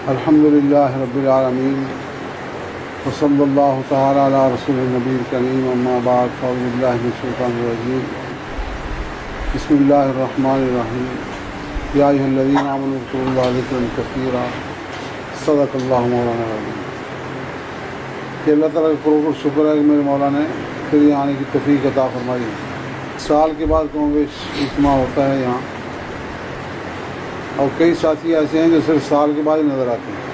الحمد للہ رب العالمین وصلی اللہ تعالی علی رسول النبی الکریم اما بعد فاعوذ باللہ من الشیطان الرجیم بسم اللہ الرحمن الرحیم یا ایھا الذین آمنوا اذکروا اللہ ذکرا کثیرا صدق اللہ مولانا العظیم۔ کہ اللہ تعالیٰ کا کروڑ شکر ہے کہ میرے مولا نے پھر یہاں آنے کی توفیق عطا فرمائی۔ سال کے بعد کم و بیش اجتماع ہوتا ہے یہاں، اور کئی ساتھی ایسے ہیں جو صرف سال کے بعد ہی نظر آتے ہیں۔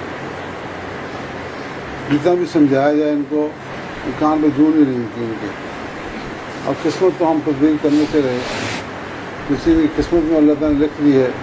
جتنا بھی سمجھایا جائے ان کو کان پہ جون نہیں رہی ان کے، اور قسمت تو ہم تبدیل کرنے سے رہے۔ کسی بھی قسمت میں اللہ تعالیٰ نے لکھ دی ہے،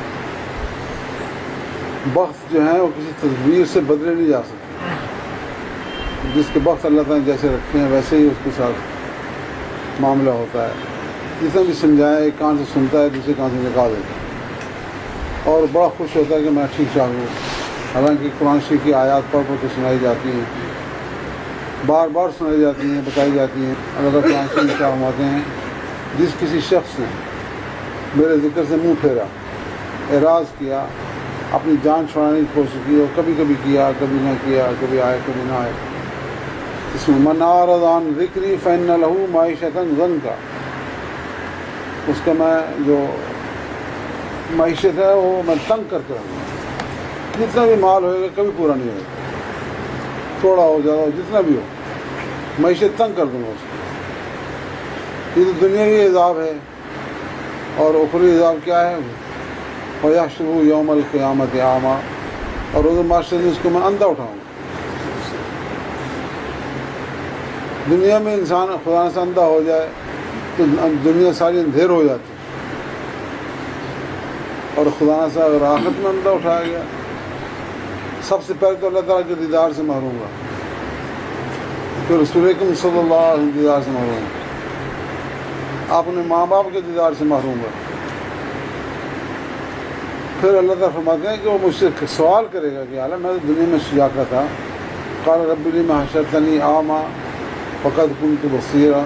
بخت جو ہے وہ کسی تدبیر سے بدلے نہیں جا سکتے۔ جس کے بخت اللہ تعالیٰ نے جیسے رکھے ہیں ویسے ہی اس کے ساتھ معاملہ ہوتا ہے۔ جتنا بھی سمجھایا ایک کان سے سنتا ہے دوسرے کان سے نکال دیتا ہے، اور بڑا خوش ہوتا ہے کہ میں ٹھیک ٹھاک ہوں۔ حالانکہ قرآن شریف کی آیات پڑھ کے سنائی جاتی ہیں، بار بار سنائی جاتی ہیں، بتائی جاتی ہیں۔ اللہ تعالیٰ قرآن شریف کیا فرماتے ہیں، جس کسی شخص نے میرے ذکر سے منہ پھیرا، اعراض کیا، اپنی جان چھڑانے کی کوشش کی، اور کبھی کبھی کیا کبھی نہ کیا، کبھی آئے کبھی نہ آئے، اس میں من اعرض عن ذکری فإن له معیشۃ ضنکا، اس کا میں جو معیشت ہے وہ میں تنگ کر کے رہوں گا۔ جتنا بھی مال ہوئے گا کبھی پورا نہیں ہوگا، تھوڑا ہو زیادہ ہو جتنا بھی ہو، معیشت تنگ کر دوں گا اس کو۔ یہ تو دنیاوی عذاب ہے، اور اخروی عذاب کیا ہے؟ وَيَحْشُرُهُ يَوْمَ الْقِيَامَةِ أَعْمَىٰ، اور روز معاشرے میں اس کو میں اندھا اٹھاؤں گا۔ دنیا میں انسان خدا سے اندھا ہو جائے تو دنیا ساری اندھیر ہو جاتی، اور خدا سے اگر آخرت میں اندھا اٹھایا گیا، سب سے پہلے تو اللہ تعالیٰ کے دیدار سے محروم گا، پھر رسول اکرم صلی اللہ علیہ وسلم کے دیدار سے محروم گا، آپ اپنے ماں باپ کے دیدار سے محروم گا۔ پھر اللہ تعالیٰ فرماتے ہیں کہ وہ مجھ سے سوال کرے گا کہ حالانکہ میں تو دنیا میں سجاکا تھا، قال رب لم حشرتنی اعمیٰ وقد كنت بصیرا،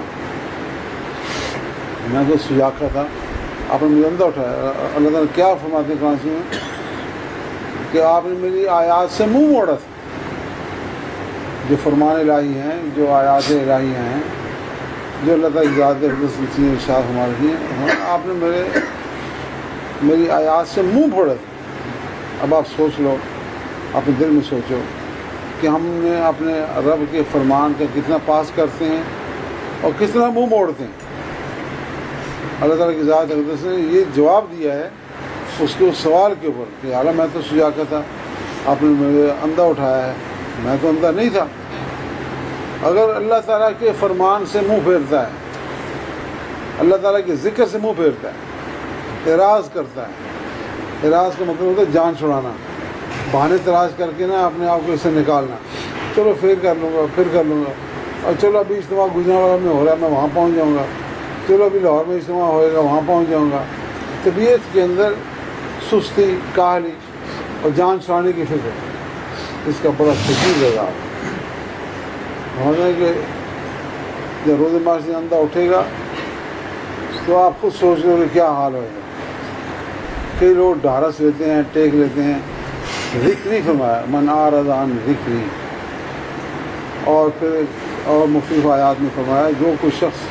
میں تو سجاکا تھا، آپ نے مجھے اندھا اٹھایا۔ اللہ تعالیٰ کیا فرماتے ہیں قرآن میں کہ آپ نے میری آیات سے منہ موڑا تھا۔ جو فرمان الہی ہیں، جو آیات الہی ہیں، جو اللہ تعالیٰ کی ذات اقدس نے ارشاد فرما رہی ہیں، آپ نے میری آیات سے منہ پھوڑا تھا۔ اب آپ سوچ لو، اپنے دل میں سوچو کہ ہم نے اپنے رب کے فرمان کا کتنا پاس کرتے ہیں اور کتنا منہ موڑتے ہیں۔ اللہ تعالیٰ کی ذات اقدس نے یہ جواب دیا ہے اس کے اس سوال کے اوپر کہ حالانکہ میں تو سجاکا تھا، آپ نے مجھے اندھا اٹھایا ہے، میں تو اندھا نہیں تھا۔ اگر اللہ تعالیٰ کے فرمان سے منہ پھیرتا ہے، اللہ تعالیٰ کے ذکر سے منہ پھیرتا ہے، اعراض کرتا ہے، اعراض کا مطلب ہوتا ہے جان چھڑانا، بہانے تلاش کر کے نا اپنے آپ کو اس سے نکالنا، چلو پھر کر لوں گا، اور چلو ابھی اجتماع گجرانوالہ میں ہو رہا ہے میں وہاں پہنچ جاؤں گا، چلو ابھی لاہور میں اجتماع ہوئے گا وہاں پہنچ جاؤں گا۔ طبیعت کے اندر سستی، کاہلی اور جان چھڑانے کی فکر، اس کا بڑا شدید عذاب ہے کہ جب روز معاشرے سے اندھا اٹھے گا تو آپ خود سوچ لو کہ کیا حال ہوئے گا۔ کئی لوگ ڈھارس لیتے ہیں، ٹیک لیتے ہیں، ذکری فرمایا من اعرض عن ذکری، اور پھر اور مختلف آیات میں فرمایا جو کوئی شخص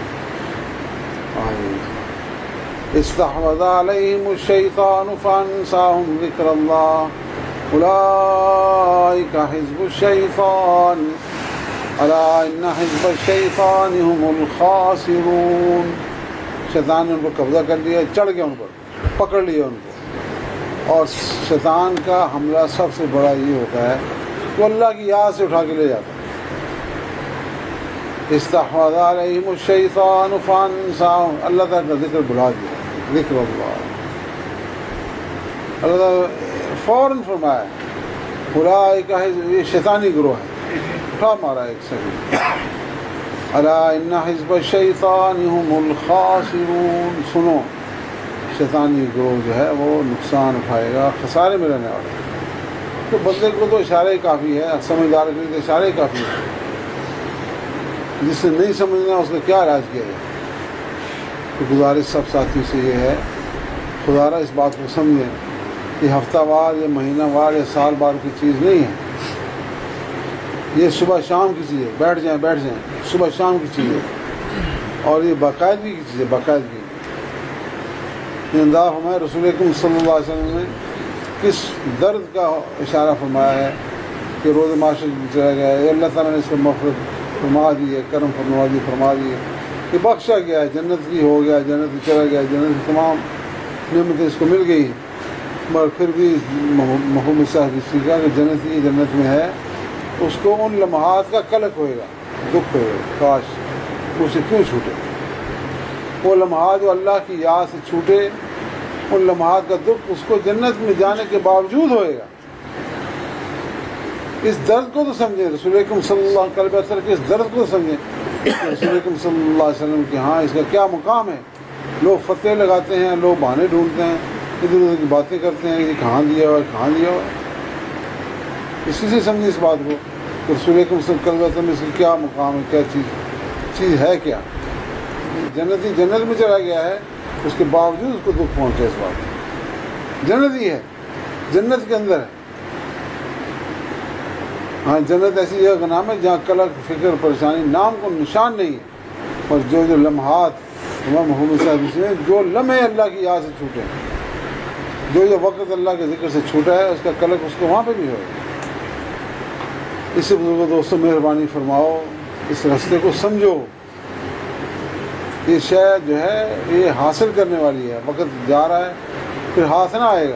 استحوذ علیہم الشیطان فانساہم ذکر اللہ اولئک حزب الشیطان الا ان حزب الشیطان هم الخاسرون۔ شیطان نے ان پر قبضہ کر لیا، چڑھ گیا ان پر، پکڑ لیا ان کو، اور شیطان کا حملہ سب سے بڑا یہ ہوتا ہے کہ اللہ کی یاد سے اٹھا کے لے جاتا ہے۔ استحوذ علیہم الشیطان فانساہم، اللہ تعالیٰ کا ذکر بھلا دیا، ذکر اللہ۔ اللہ تعالیٰ فوراً فرمایا اولئک، یہ شیطانی گروہ ہے، اٹھا مارا ایک سیکنڈ، الا ان حزب الشیطان هم الخاسرون، سنو شیطانی گروہ جو ہے وہ نقصان اٹھائے گا، خسارے میں رہنے والا ہے۔ تو بندے کو تو اشارے کافی ہے، سمجھدار کے لیے اشارے کافی ہے، جس سے نہیں سمجھنا اس کا کیا علاج کیا جائے۔ تو گزارش سب ساتھی سے یہ ہے، خدا را اس بات کو سمجھیں یہ ہفتہ وار یا مہینہ وار یا سال بار کی چیز نہیں ہے، یہ صبح شام کی چیز ہے، بیٹھ جائیں صبح شام کی چیز ہے، اور یہ باقاعدگی کی چیز ہے، باقاعدگی۔ یہ انداز ہمارے رسول اکرم صلی اللہ علیہ وسلم نے کس درد کا اشارہ فرمایا ہے کہ روز معاشر چلا گیا ہے، اللہ تعالیٰ نے اس کو مغفرت فرما دی ہے، کرم فرما دی ہے، کہ بخشا گیا ہے، جنت کی ہو گیا، جنت کی چلا گیا، جنت کی تمام نعمتیں اس کو مل گئی، مگر پھر بھی محمد صاحب اس کا کہ جنت میں ہے، اس کو ان لمحات کا قلق ہوئے گا، دکھ ہوئے گا، کاش اسے کیوں چھوٹے، وہ لمحات جو اللہ کی یاد سے چھوٹے، ان لمحات کا دکھ اس کو جنت میں جانے کے باوجود ہوئے گا۔ اس درد کو تو سمجھیں، رسول اکرم صلی اللہ علیہ وسلم کے اس درد کو سمجھیں، رسول اکرم صلی اللہ علیہ وسلم کہ ہاں اس کا کیا مقام ہے۔ لوگ فتوے لگاتے ہیں، لوگ بہانے ڈھونڈتے ہیں، ادھر ادھر کی باتیں کرتے ہیں کہ کہاں دیا ہوا ہے، اسی سے سمجھیں اس بات کو کہ رسول اکرم صلی اللہ علیہ وسلم اس کا کیا مقام ہے، کیا چیز ہے، کیا جنت میں چلا گیا ہے، اس کے باوجود اس کو دکھ پہنچا اس بات۔ جنت ہی ہے، جنت کے اندر ہے، ہاں جنت ایسی جگہ کا نام ہے جہاں قلق، فکر، پریشانی نام کو نشان نہیں ہے، اور جو لمحات امام محمد صاحب نے جو لمحے اللہ کی یاد سے چھوٹے ہیں، جو وقت اللہ کے ذکر سے چھوٹا ہے، اس کا قلق اس کو وہاں پہ بھی ہوگا۔ اس سے بزرگوں دوستوں مہربانی فرماؤ، اس راستے کو سمجھو، یہ شے جو ہے یہ حاصل کرنے والی ہے، وقت جا رہا ہے پھر ہاتھ نہ آئے گا،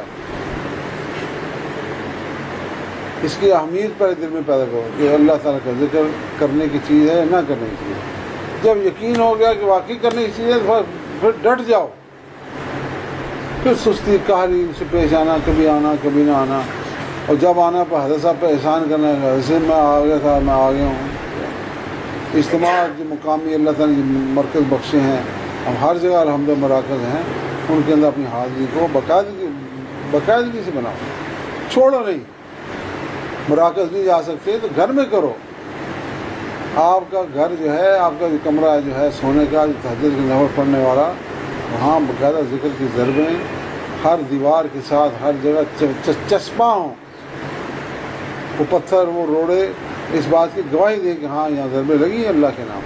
اس کی اہمیت پر دل میں پیدا کرو کہ اللہ تعالیٰ کا ذکر کرنے کی چیز ہے، نہ کرنے کی چیز ہے۔ جب یقین ہو گیا کہ واقعی کرنے کی چیز ہے، پھر ڈٹ جاؤ، پھر سستی کاہلی سے پیش آنا، کبھی آنا کبھی نہ آنا، اور جب آنا پر حضرت صاحب پہ احسان کرنا ہے، جیسے میں آ گیا تھا، میں آ گیا ہوں۔ اجتماع جو مقامی اللہ تعالیٰ نے مرکز بخشے ہیں، ہم ہر جگہ الحمد مراکز ہیں، ان کے اندر اپنی حاضری کو باقاعدگی سے بناؤ، چھوڑو نہیں۔ مراکز نہیں جا سکتے تو گھر میں کرو، آپ کا گھر جو ہے، آپ کا جو کمرہ جو ہے سونے کا، جو تہجد کی نفل پڑھنے والا، وہاں باقاعدہ ذکر کی ضربیں ہر دیوار کے ساتھ ہر جگہ چسپاں ہوں، وہ پتھر، وہ روڑے اس بات کی گواہی دیں کہ ہاں یہاں ضربیں لگی ہیں اللہ کے نام۔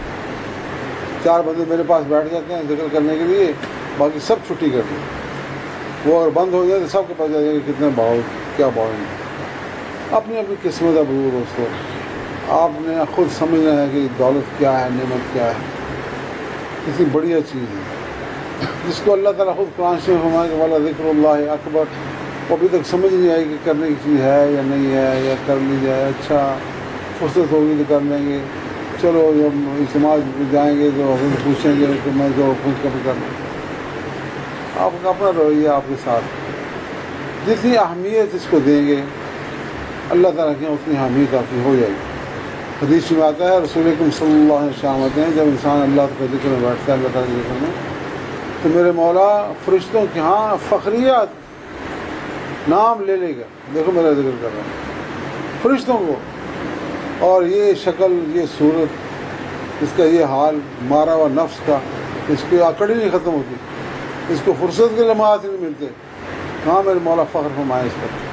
4 بندے میرے پاس بیٹھ جاتے ہیں ذکر کرنے کے لیے، باقی سب چھٹی کر دیں، وہ اگر بند ہو جائے تو سب کے پاس جائے گا کتنے باؤ، کیا باؤ ہیں۔ اپنی اپنی قسمت ہے بزرگ دوستوں، آپ نے خود سمجھنا ہے کہ دولت کیا ہے، نعمت کیا ہے، کتنی بڑھیا چیز ہے، جس کو اللہ تعالیٰ خود قرآن سے فرمائے کہ والا ذکر اللہ اکبر، وہ ابھی تک سمجھ نہیں آئی کہ کرنے کی چیز ہے یا نہیں ہے، یا کر لی جائے، اچھا فرصت ہوگی تو کر لیں گے، چلو جب اجتماع جائیں گے تو حضرت پوچھیں گے کہ میں جو خود کبھی کر لوں۔ آپ کا اپنا رویہ آپ کے ساتھ، جتنی اہمیت اس کو دیں گے اللہ تعالیٰ کی اتنی اہمیت آپ کی ہو جائے گی۔ حدیث میں آتا ہے، رسول اکرم صلی اللہ علیہ وسلم آتے ہیں، جب انسان اللہ کے ذکر میں بیٹھتا ہے، اللہ تعالیٰ کے ذکر میں، تو میرے مولا فرشتوں کے ہاں فخریت نام لے لے گا، دیکھو میرا ذکر کر رہا ہوں، فرشتوں کو، اور یہ شکل، یہ صورت، اس کا یہ حال، مارا ہوا نفس کا، اس کی آکڑی نہیں ختم ہوتی، اس کو فرصت کے لمحات نہیں ملتے، کہاں میرے مولا فخر فرمائے اس پر۔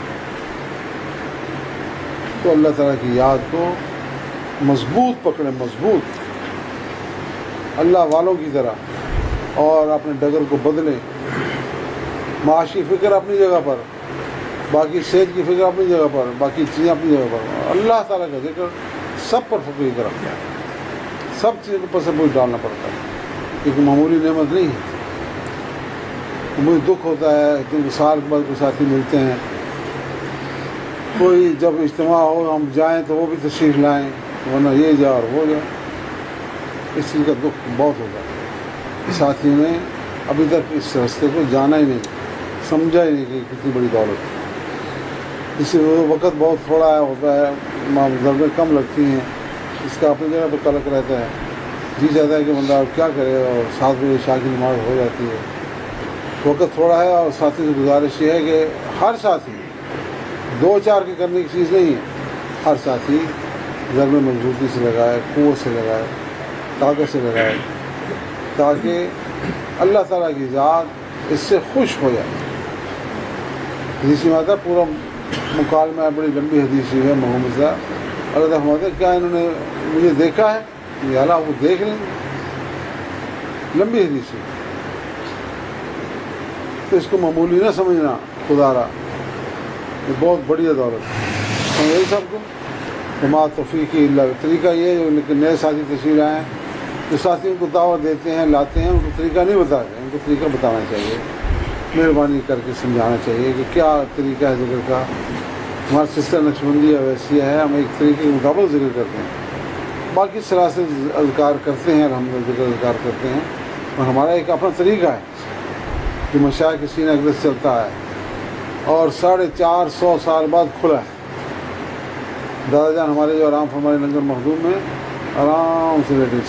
تو اللہ تعالیٰ کی یاد کو مضبوط پکڑیں، مضبوط اللہ والوں کی طرح، اور اپنے ڈگر کو بدلیں۔ معاشی فکر اپنی جگہ پر، باقی صحت کی فکر اپنی جگہ پر، باقی چیزیں اپنی جگہ پر، اللہ تعالیٰ کا ذکر سب پر فکر رکھتا ہے، سب چیزوں پر سے بوجھ ڈالنا پڑتا ہے، کیونکہ معمولی نعمت نہیں ہے۔ مجھے دکھ ہوتا ہے کیونکہ سال کے بعد کوئی ساتھی ملتے ہیں، کوئی جب اجتماع ہو ہم جائیں تو وہ بھی تشریف لائیں، ورنہ یہ جا اور وہ جا، اس چیز کا دکھ بہت ہوتا ہے۔ ساتھی نے ابھی تک اس راستے کو جانا ہی نہیں، سمجھا ہی نہیں کہ کتنی بڑی دولت ہے۔ اس سے وقت بہت تھوڑا ہوتا ہے، ضربیں کم لگتی ہیں، اس کا اپنی جگہ پہ قلق رہتا ہے، جی چاہتا ہے کہ بندہ کیا کرے، اور 7 بجے عشاء کی نماز ہو جاتی ہے، وقت تھوڑا ہے۔ اور ساتھی سے گزارش یہ ہے کہ ہر ساتھی 2-4 کی کرنے کی چیز نہیں ہے، ہر ساتھی ضرب مضبوطی سے لگائے، قوت سے لگائے، طاقت سے لگائے، تاکہ اللہ تعالیٰ کی ذات اس سے خوش ہو جائے۔ حدیث میں آتا ہے پورا مکالمہ ہے، بڑی لمبی حدیث ہے محمد صاحب اللہ فرماتے ہیں کیا انہوں نے مجھے دیکھا ہے؟ یہ اللہ کو دیکھ لیں، لمبی حدیث ہے، تو اس کو معمولی نہ سمجھنا، خدا را یہ بہت بڑی دولت سمجھ سب کو. وما توفیقی اللہ، طریقہ یہ ہے لیکن نئے ساتھی تشریف آئے ہیں، جو ساتھی ان کو دعوت دیتے ہیں لاتے ہیں، ان کو طریقہ نہیں بتاتے، ان کو طریقہ بتانا چاہیے، مہربانی کر کے سمجھانا چاہیے کہ کیا طریقہ ہے ذکر کا. ہمارا سسٹر نقشبندی اویسیہ ہے، ہم ایک طریقے کے مطابق ذکر کرتے ہیں، باقی سلاسل اذکار کرتے ہیں، الحمد ذکر اذکار کرتے ہیں، اور ہمارا ایک اپنا طریقہ ہے جو مشائخ کے سینہ اقدس چلتا ہے، اور 450 سال بعد کھلا ہے. دادا جان ہمارے جو آرام فرمائے لنگر مخدوم میں آرام سے بیٹھے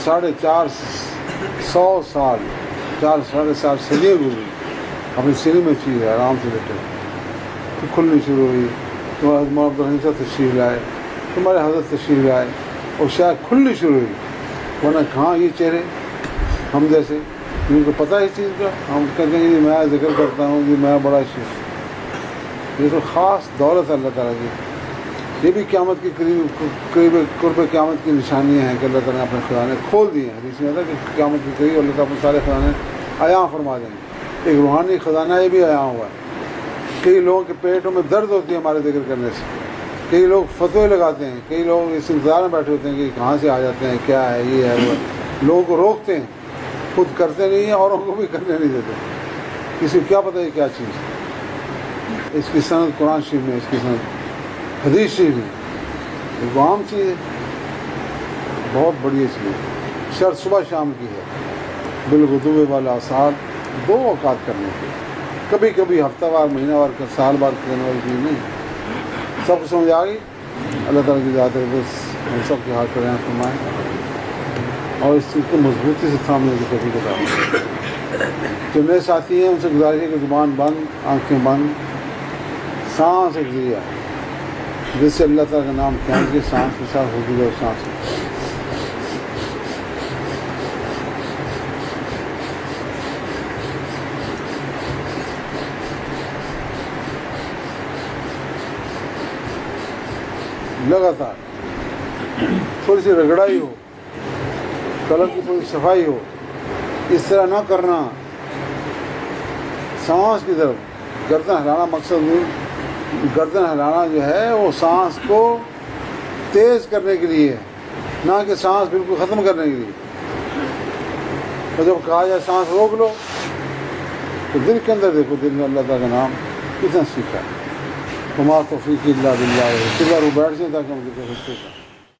450 سال 4.5 صدیاں گزری، اپنی سینے میں چیز ہے، آرام سے بیٹھے، تو کھلنی شروع ہوئی. تمہارے حضرت مولانا عبدالحمید صاحب تشریف لائے، تمہارے حضرت تشریف لائے، اور شاید کھلنی شروع ہوئی. ورنہ کہاں یہ چہرے ہم جیسے ان کو پتہ ہے اس چیز کا، ہم کہتے ہیں جی میں ذکر کرتا ہوں، جی میں بڑا شیخ. یہ تو خاص دولت ہے اللہ تعالیٰ کی. یہ بھی قیامت کے قرب قیامت کی نشانیاں ہیں کہ اللہ تعالیٰ نے اپنے خزانے کھول دیے ہیں. حدیث میں تھا کہ قیامت کے قریب اللہ تعالیٰ اپنے سارے خزانے عیاں فرما دیں گے. ایک روحانی خزانہ یہ بھی عیاں ہوا ہے. کئی لوگوں کے پیٹوں میں درد ہوتی ہے ہمارے ذکر کرنے سے، کئی لوگ فتوے لگاتے ہیں، کئی لوگ اس انتظار میں بیٹھے ہوتے ہیں کہ کہاں سے آ جاتے ہیں، کیا ہے یہ ہے وہ، لوگوں کو روکتے ہیں، خود کرتے نہیں ہیں، اوروں کو بھی کرنے نہیں دیتے. کسی کو کیا پتہ ہے کیا چیز ہے. اس کی سند قرآن شریف میں، اس کی سند حدیث شریف میں، ایک عام چیز ہے، بہت بڑی چیز ہے. شرط صبح شام کی ہے، بالغدو والا آثار 2 اوقات کرنے کی، کبھی کبھی ہفتہ وار، مہینہ وار، سال بار کرنے والی چیز نہیں. سب کو سمجھ آ گئی. اللہ تعالیٰ کی ذات بس ہم سب کے ہاتھ کریں فرمائیں، اور اس چیز کو مضبوطی سے تھامنے کی توفیق عطا فرمائیں. جو نئے ساتھی ہیں ان سے گزارش ہے کہ زبان بند، آنکھیں بند، سانس ایک ذریعہ ہے جس سے اللہ تعالیٰ کا نام کھینچ کے سانس کے ساتھ ہوتی جائے. سانس لگاتار تھوڑی سی رگڑائی ہو، قلم کی تھوڑی صفائی ہو، اس طرح نہ کرنا. سانس کی طرف گردن ہلانا، مقصد نہیں، گردن ہلانا جو ہے وہ سانس کو تیز کرنے کے لیے ہے، نہ کہ سانس بالکل ختم کرنے کے لیے. اور جب کہا جائے سانس روک لو تو دل کے اندر دیکھو، دل میں اللہ تعالیٰ کا نام کتنا سیکھا ہے. وما توفیق الا باللہ. کتنا رو بیٹھ جائیں تاکہ ہم ذکر کرتے ہیں.